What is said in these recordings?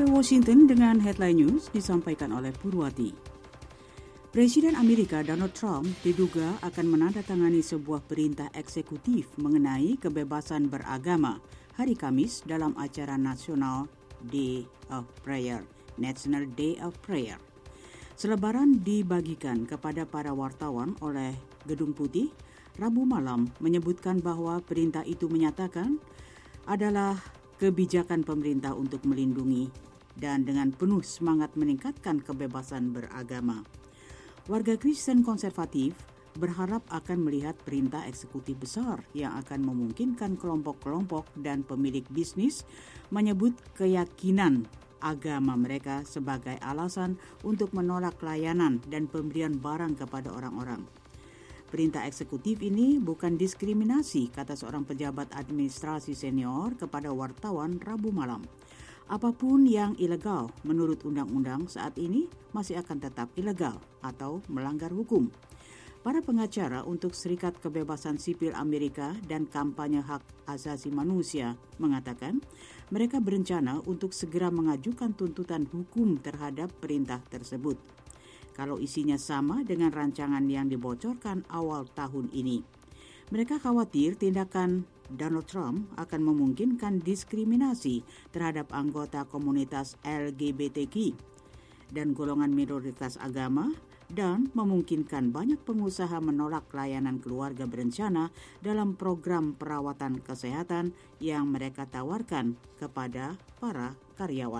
Dari Washington dengan headline news disampaikan oleh Purwati. Presiden Amerika Donald Trump diduga akan menandatangani sebuah perintah eksekutif mengenai kebebasan beragama hari Kamis dalam acara National Day of Prayer. National Day of Prayer. Selebaran dibagikan kepada para wartawan oleh Gedung Putih Rabu malam menyebutkan bahwa perintah itu menyatakan adalah kebijakan pemerintah untuk melindungi dan dengan penuh semangat meningkatkan kebebasan beragama. Warga Kristen konservatif berharap akan melihat perintah eksekutif besar yang akan memungkinkan kelompok-kelompok dan pemilik bisnis menyebut keyakinan agama mereka sebagai alasan untuk menolak layanan dan pemberian barang kepada orang-orang. Perintah eksekutif ini bukan diskriminasi, kata seorang pejabat administrasi senior kepada wartawan Rabu malam. Apapun yang ilegal menurut undang-undang saat ini masih akan tetap ilegal atau melanggar hukum. Para pengacara untuk Serikat Kebebasan Sipil Amerika dan Kampanye Hak Asasi Manusia mengatakan mereka berencana untuk segera mengajukan tuntutan hukum terhadap perintah tersebut kalau isinya sama dengan rancangan yang dibocorkan awal tahun ini. Mereka khawatir tindakan Donald Trump akan memungkinkan diskriminasi terhadap anggota komunitas LGBTQ dan golongan minoritas agama dan memungkinkan banyak pengusaha menolak layanan keluarga berencana dalam program perawatan kesehatan yang mereka tawarkan kepada para karyawan.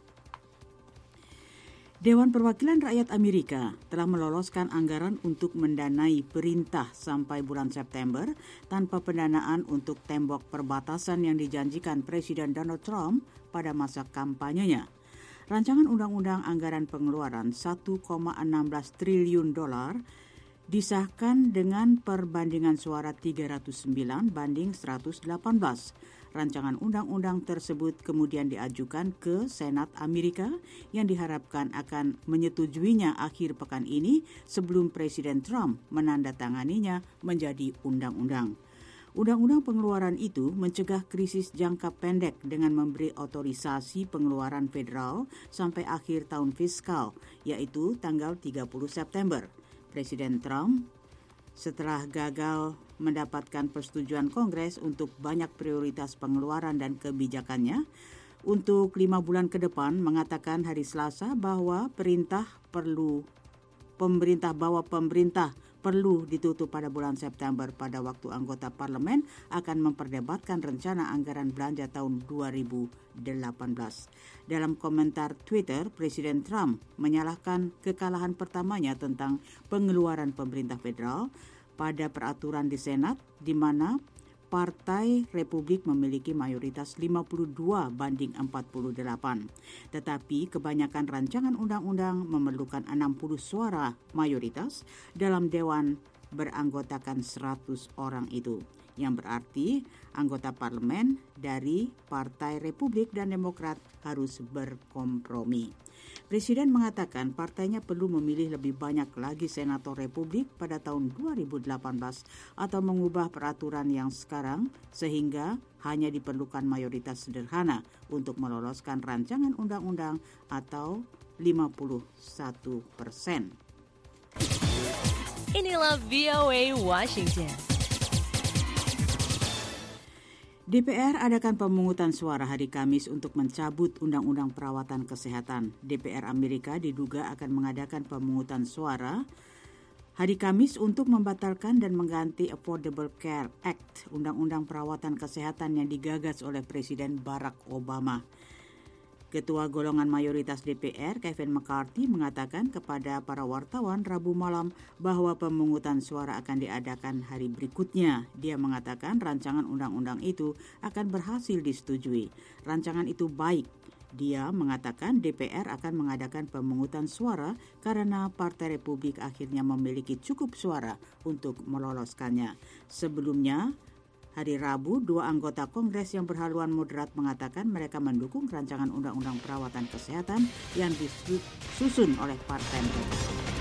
Dewan Perwakilan Rakyat Amerika telah meloloskan anggaran untuk mendanai perintah sampai bulan September tanpa pendanaan untuk tembok perbatasan yang dijanjikan Presiden Donald Trump pada masa kampanyenya. Rancangan Undang-Undang Anggaran Pengeluaran $1,16 triliun disahkan dengan perbandingan suara 309 banding 118. Rancangan undang-undang tersebut kemudian diajukan ke Senat Amerika yang diharapkan akan menyetujuinya akhir pekan ini sebelum Presiden Trump menandatanganinya menjadi undang-undang. Undang-undang pengeluaran itu mencegah krisis jangka pendek dengan memberi otorisasi pengeluaran federal sampai akhir tahun fiskal, yaitu tanggal 30 September. Presiden Trump setelah gagal mendapatkan persetujuan Kongres untuk banyak prioritas pengeluaran dan kebijakannya untuk 5 bulan ke depan mengatakan hari Selasa bahwa pemerintah perlu ditutup pada bulan September pada waktu anggota parlemen akan memperdebatkan rencana anggaran belanja tahun 2018. Dalam komentar Twitter, Presiden Trump menyalahkan kekalahan pertamanya tentang pengeluaran pemerintah federal pada peraturan di Senat, di mana Partai Republik memiliki mayoritas 52 banding 48. Tetapi kebanyakan rancangan undang-undang memerlukan 60 suara mayoritas dalam dewan beranggotakan 100 orang itu, yang berarti anggota parlemen dari Partai Republik dan Demokrat harus berkompromi. Presiden mengatakan partainya perlu memilih lebih banyak lagi senator Republik pada tahun 2018 atau mengubah peraturan yang sekarang sehingga hanya diperlukan mayoritas sederhana untuk meloloskan rancangan undang-undang atau 51%. Inilah VOA Washington. DPR adakan pemungutan suara hari Kamis untuk mencabut Undang-Undang Perawatan Kesehatan. DPR Amerika diduga akan mengadakan pemungutan suara hari Kamis untuk membatalkan dan mengganti Affordable Care Act, Undang-Undang Perawatan Kesehatan yang digagas oleh Presiden Barack Obama. Ketua golongan mayoritas DPR, Kevin McCarthy, mengatakan kepada para wartawan Rabu malam bahwa pemungutan suara akan diadakan hari berikutnya. Dia mengatakan rancangan undang-undang itu akan berhasil disetujui. Rancangan itu baik. Dia mengatakan DPR akan mengadakan pemungutan suara karena Partai Republik akhirnya memiliki cukup suara untuk meloloskannya. Sebelumnya, hari Rabu, 2 anggota Kongres yang berhaluan moderat mengatakan mereka mendukung rancangan Undang-Undang Perawatan Kesehatan yang disusun oleh Partai Mereka.